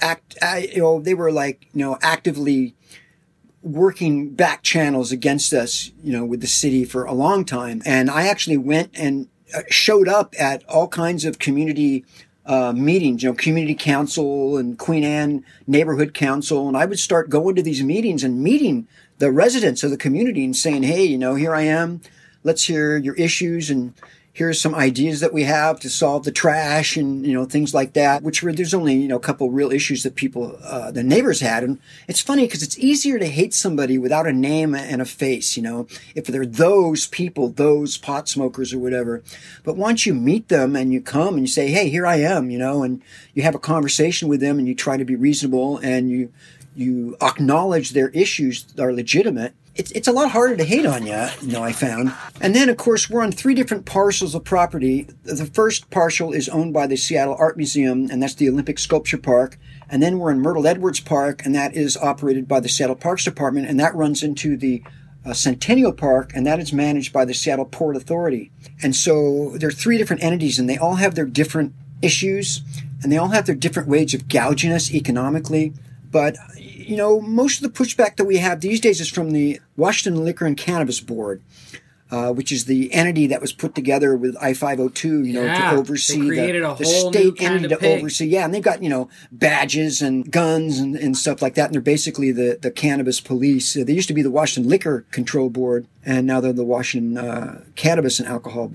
actively working back channels against us, with the city for a long time. And I actually went and showed up at all kinds of community meetings, community council and Queen Anne neighborhood council. And I would start going to these meetings and meeting the residents of the community and saying, hey, here I am. Let's hear your issues, and here's some ideas that we have to solve the trash and, things like that, there's only, a couple real issues that people, the neighbors had. And it's funny because it's easier to hate somebody without a name and a face, if they're those people, those pot smokers or whatever. But once you meet them and you come and you say, hey, here I am, and you have a conversation with them and you try to be reasonable and you acknowledge their issues are legitimate, it's a lot harder to hate on you, I found. And then, of course, we're on 3 different parcels of property. The first parcel is owned by the Seattle Art Museum, and that's the Olympic Sculpture Park. And then we're in Myrtle Edwards Park, and that is operated by the Seattle Parks Department, and that runs into the Centennial Park, and that is managed by the Seattle Port Authority. And so there are 3 different entities, and they all have their different issues, and they all have their different ways of gouging us economically. But most of the pushback that we have these days is from the Washington Liquor and Cannabis Board, which is the entity that was put together with I-502, to oversee the state entity to oversee. Yeah, and they've got, badges and guns and stuff like that. And they're basically the cannabis police. They used to be the Washington Liquor Control Board, and now they're the Washington Cannabis and Alcohol Board.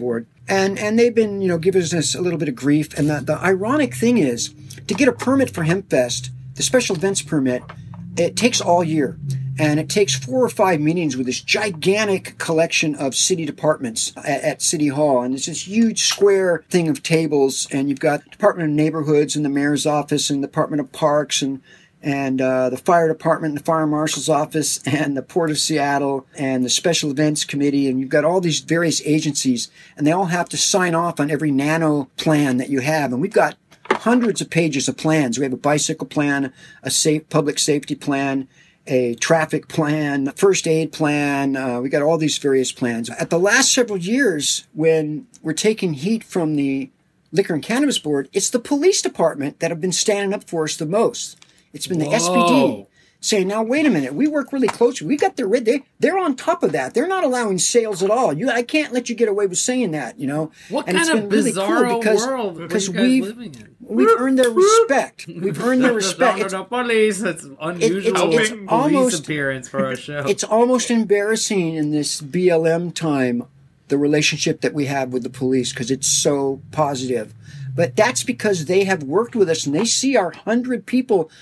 And they've been, giving us a little bit of grief. And the ironic thing is, to get a permit for HempFest, the special events permit, it takes all year. And it takes 4 or 5 meetings with this gigantic collection of city departments at City Hall. And it's this huge square thing of tables. And you've got Department of Neighborhoods and the Mayor's Office and the Department of Parks and the Fire Department and the Fire Marshal's Office and the Port of Seattle and the Special Events Committee. And you've got all these various agencies. And they all have to sign off on every nano plan that you have. And we've got hundreds of pages of plans. We have a bicycle plan, a public safety plan, a traffic plan, first aid plan. We got all these various plans. At the last several years, when we're taking heat from the Liquor and Cannabis Board, it's the police department that have been standing up for us the most. It's been the SPD saying, now, wait a minute, we work really closely. We got they're on top of that. They're not allowing sales at all. I can't let you get away with saying that, What and kind of bizarre world are you guys living in? We've earned their respect. We've earned their respect. The police. It's unusual. It's almost appearance for our show. It's almost embarrassing in this BLM time, the relationship that we have with the police, because it's so positive. But that's because they have worked with us and they see our 100 people.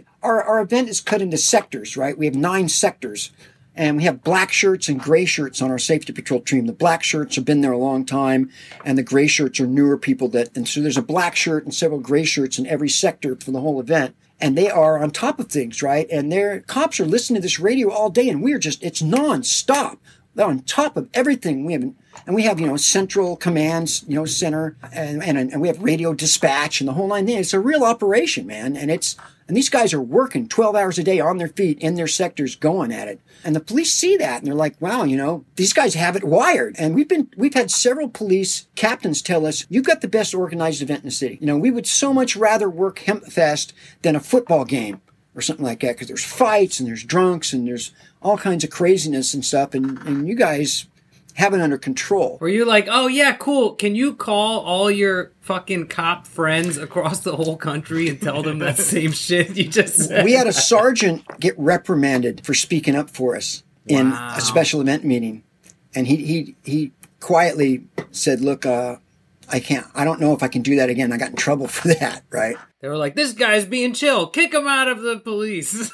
Our event is cut into sectors, right? We have 9 sectors. And we have black shirts and gray shirts on our safety patrol team. The black shirts have been there a long time, and the gray shirts are newer people and so there's a black shirt and several gray shirts in every sector for the whole event. And they are on top of things, right? And their cops are listening to this radio all day, and it's nonstop. They're on top of everything. We have central commands, center, and we have radio dispatch and the whole 9 things. It's a real operation, man. And these guys are working 12 hours a day on their feet in their sectors going at it. And the police see that and they're like, wow, these guys have it wired. And we've had several police captains tell us, you've got the best organized event in the city. We would so much rather work HempFest than a football game or something like that, because there's fights and there's drunks and there's all kinds of craziness and stuff. And you guys have it under control. Were you like, oh yeah, cool. Can you call all your fucking cop friends across the whole country and tell them that same shit you just said? We had a sergeant get reprimanded for speaking up for us in a special event meeting. And he quietly said, look, I don't know if I can do that again. I got in trouble for that, right? They were like, this guy's being chill. Kick him out of the police.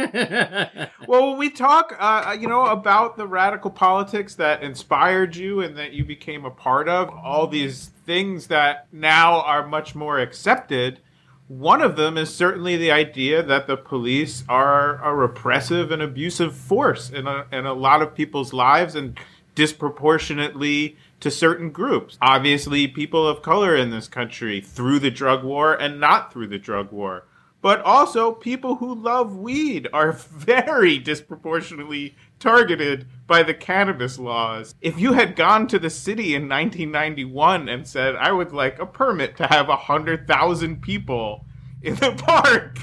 Well, when we talk, about the radical politics that inspired you and that you became a part of, all these things that now are much more accepted, one of them is certainly the idea that the police are a repressive and abusive force in a lot of people's lives and disproportionately to certain groups. Obviously, people of color in this country through the drug war and not through the drug war. But also, people who love weed are very disproportionately targeted by the cannabis laws. If you had gone to the city in 1991 and said, I would like a permit to have 100,000 people in the park,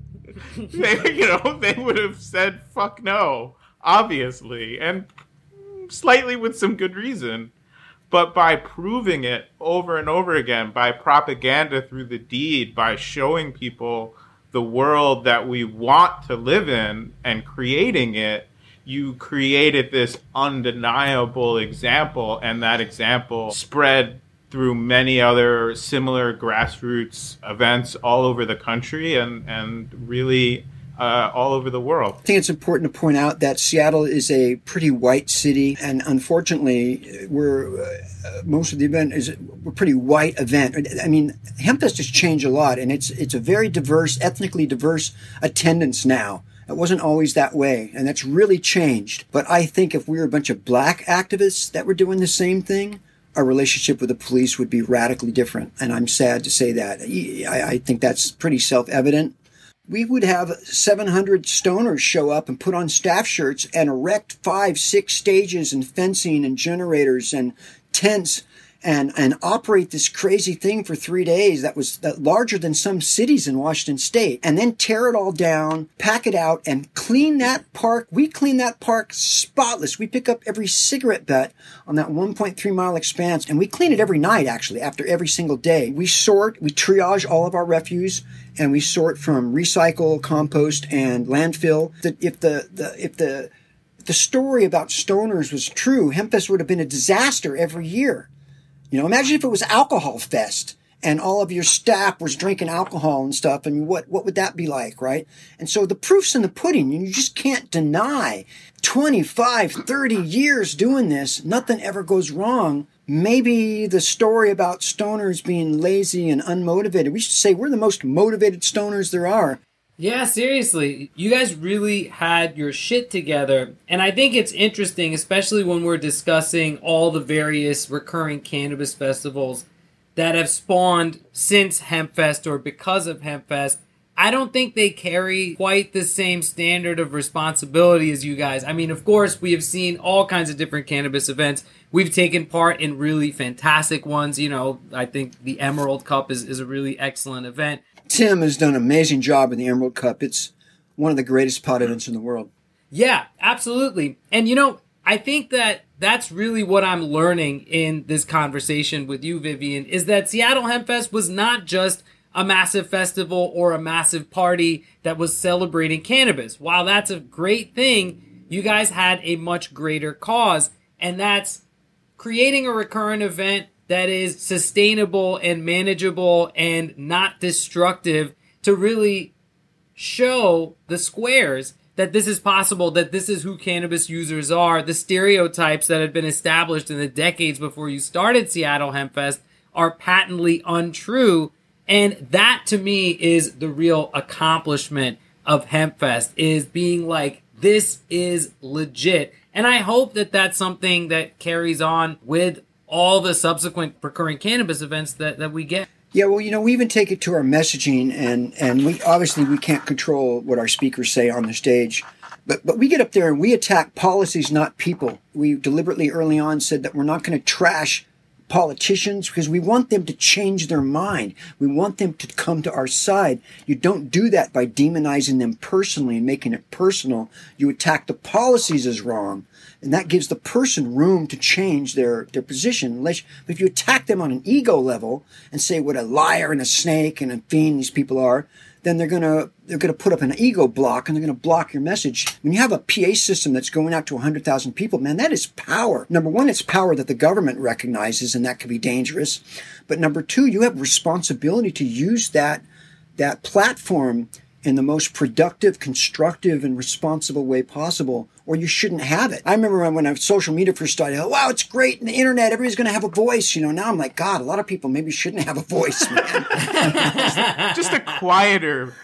they would have said, fuck no, obviously, and slightly with some good reason. But by proving it over and over again, by propaganda through the deed, by showing people the world that we want to live in and creating it, you created this undeniable example, and that example spread through many other similar grassroots events all over the country and really all over the world. I think it's important to point out that Seattle is a pretty white city, and unfortunately, most of the event is a pretty white event. I mean, HempFest has changed a lot, and it's a very diverse, ethnically diverse attendance now. It wasn't always that way, and that's really changed. But I think if we were a bunch of black activists that were doing the same thing, our relationship with the police would be radically different. And I'm sad to say that. I think that's pretty self-evident. We would have 700 stoners show up and put on staff shirts and erect 5-6 stages and fencing and generators and tents and operate this crazy thing for 3 days that was larger than some cities in Washington State, and then tear it all down, pack it out, and clean that park. We clean that park spotless. We pick up every cigarette butt on that 1.3 mile expanse, and we clean it every night, actually, after every single day. We triage all of our refuse, and we sort from recycle, compost, and landfill. If the story about stoners was true, HempFest would have been a disaster every year. Imagine if it was Alcohol Fest and all of your staff was drinking alcohol and stuff, and what would that be like, right? And so the proof's in the pudding, and you just can't deny 25, 30 years doing this, nothing ever goes wrong. Maybe the story about stoners being lazy and unmotivated, we should say we're the most motivated stoners there are. Yeah, seriously. You guys really had your shit together. And I think it's interesting, especially when we're discussing all the various recurring cannabis festivals that have spawned since HempFest or because of HempFest. I don't think they carry quite the same standard of responsibility as you guys. I mean, of course, we have seen all kinds of different cannabis events. We've taken part in really fantastic ones. I think the Emerald Cup is a really excellent event. Tim has done an amazing job with the Emerald Cup. It's one of the greatest pot events in the world. Yeah, absolutely. And, I think that's really what I'm learning in this conversation with you, Vivian, is that Seattle HempFest was not just a massive festival or a massive party that was celebrating cannabis. While that's a great thing, you guys had a much greater cause, and that's creating a recurrent event that is sustainable and manageable and not destructive to really show the squares that this is possible, that this is who cannabis users are. The stereotypes that had been established in the decades before you started Seattle HempFest are patently untrue. And that, to me, is the real accomplishment of HempFest, is being like, this is legit. And I hope that that's something that carries on with all the subsequent recurring cannabis events that we get. Yeah, well, we even take it to our messaging, and we obviously we can't control what our speakers say on the stage, but we get up there and we attack policies, not people. We deliberately early on said that we're not going to trash politicians because we want them to change their mind. We want them to come to our side. You don't do that by demonizing them personally and making it personal. You attack the policies as wrong. And that gives the person room to change their position. If you attack them on an ego level and say what a liar and a snake and a fiend these people are, then they're gonna put up an ego block and they're gonna block your message. When you have a PA system that's going out to 100,000 people, man, that is power. Number one, it's power that the government recognizes, and that can be dangerous. But number two, you have responsibility to use that platform in the most productive, constructive, and responsible way possible, or you shouldn't have it. I remember when social media first started, wow, it's great, and the internet, everybody's going to have a voice. Now I'm like, God, a lot of people maybe shouldn't have a voice, man. just a quieter,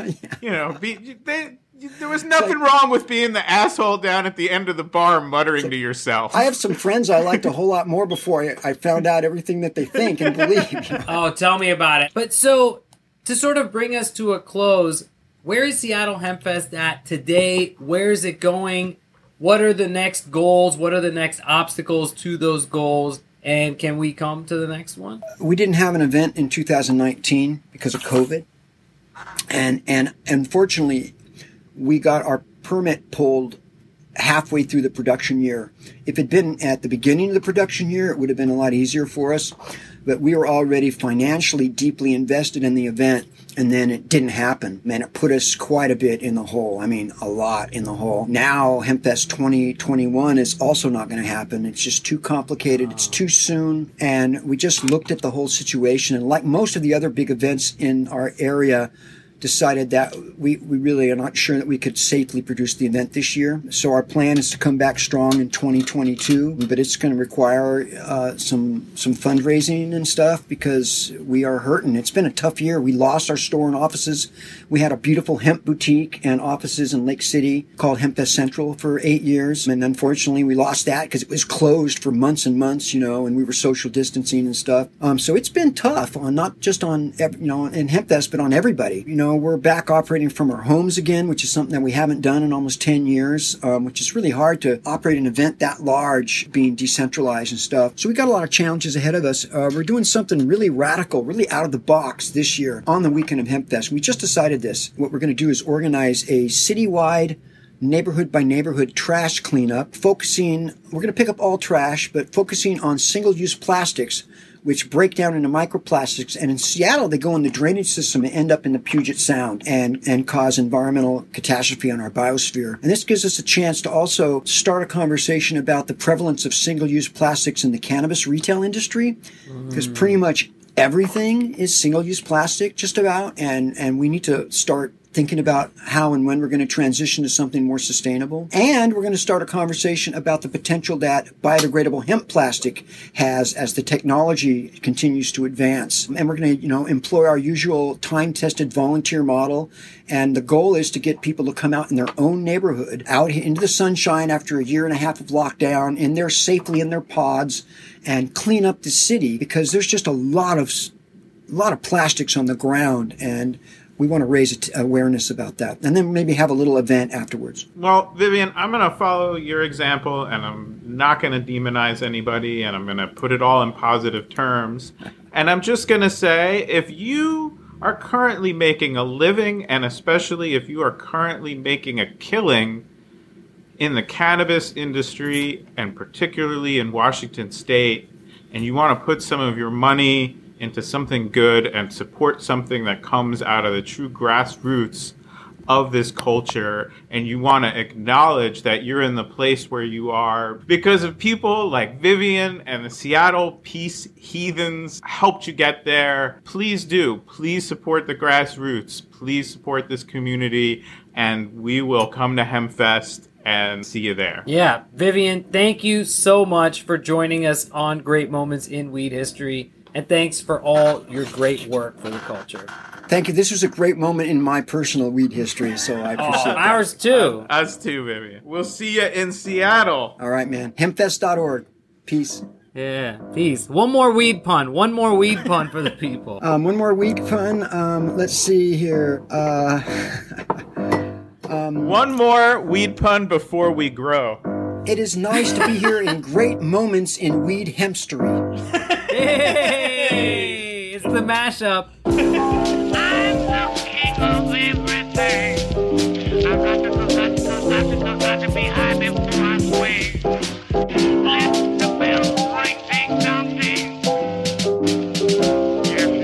there was nothing wrong with being the asshole down at the end of the bar muttering to yourself. I have some friends I liked a whole lot more before I found out everything that they think and believe. Oh, tell me about it. But so, to sort of bring us to a close, where is Seattle HempFest at today? Where is it going? What are the next goals? What are the next obstacles to those goals? And can we come to the next one? We didn't have an event in 2019 because of COVID. And unfortunately, we got our permit pulled halfway through the production year. If it had been at the beginning of the production year, it would have been a lot easier for us. But we were already financially deeply invested in the event, and then it didn't happen. Man, it put us quite a bit in the hole. I mean, a lot in the hole. Now, HempFest 2021 is also not going to happen. It's just too complicated. It's too soon. And we just looked at the whole situation, and like most of the other big events in our area, decided that we really are not sure that we could safely produce the event this year. So our plan is to come back strong in 2022, but it's going to require some fundraising and stuff because we are hurting. It's been a tough year. We lost our store and offices. We had a beautiful hemp boutique and offices in Lake City called HempFest Central for 8 years. And unfortunately, we lost that because it was closed for months and months, and we were social distancing and stuff. So it's been tough on not just on, in HempFest, but on everybody. We're back operating from our homes again, which is something that we haven't done in almost 10 years, which is really hard to operate an event that large, being decentralized and stuff. So we got a lot of challenges ahead of us. We're doing something really radical, really out of the box this year on the weekend of HempFest. We just decided this. What we're going to do is organize a citywide, neighborhood by neighborhood trash cleanup, we're going to pick up all trash, but focusing on single-use plastics, which break down into microplastics. And in Seattle, they go in the drainage system and end up in the Puget Sound and cause environmental catastrophe on our biosphere. And this gives us a chance to also start a conversation about the prevalence of single-use plastics in the cannabis retail industry, because pretty much everything is single-use plastic, just about, and we need to start thinking about how and when we're going to transition to something more sustainable. And we're going to start a conversation about the potential that biodegradable hemp plastic has as the technology continues to advance. And we're going to, employ our usual time-tested volunteer model. And the goal is to get people to come out in their own neighborhood, out into the sunshine after a year and a half of lockdown, in there safely in their pods, and clean up the city, because there's just a lot of plastics on the ground, and we want to raise awareness about that, and then maybe have a little event afterwards. Well, Vivian, I'm going to follow your example, and I'm not going to demonize anybody, and I'm going to put it all in positive terms. And I'm just going to say, if you are currently making a living, and especially if you are currently making a killing in the cannabis industry, and particularly in Washington State, and you want to put some of your money into something good and support something that comes out of the true grassroots of this culture, and you want to acknowledge that you're in the place where you are because of people like Vivian and the Seattle Peace Heathens helped you get there, please do. Please support the grassroots. Please support this community, and we will come to HempFest and see you there. Yeah, Vivian, thank you so much for joining us on Great Moments in Weed History. And thanks for all your great work for the culture. Thank you. This was a great moment in my personal weed history, so I appreciate that. Ours too. Us too, baby. We'll see you in Seattle. All right, man. Hempfest.org. Peace. Yeah, peace. One more weed pun for the people. One more weed pun. Let's see here. One more weed pun before we grow. It is nice to be here in Great Moments in Weed Hempstery. Hey, it's the mashup. I'm the king of everything. I've got to be high before I swing. Let the bells ring, ding dong ding. If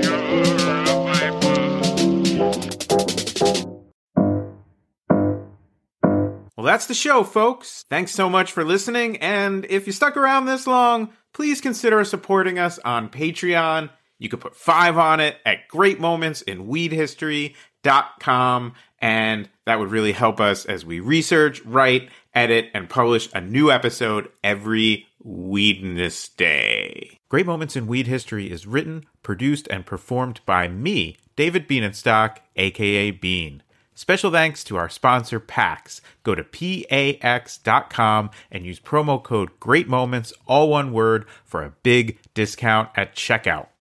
you're a viper. Well, that's the show, folks. Thanks so much for listening, and if you stuck around this long, please consider supporting us on Patreon. You can put 5 on it at greatmomentsinweedhistory.com, and that would really help us as we research, write, edit, and publish a new episode every Weedness Day. Great Moments in Weed History is written, produced, and performed by me, David Bienenstock, aka Bean. Special thanks to our sponsor, PAX. Go to PAX.com and use promo code GREATMOMENTS, all one word, for a big discount at checkout.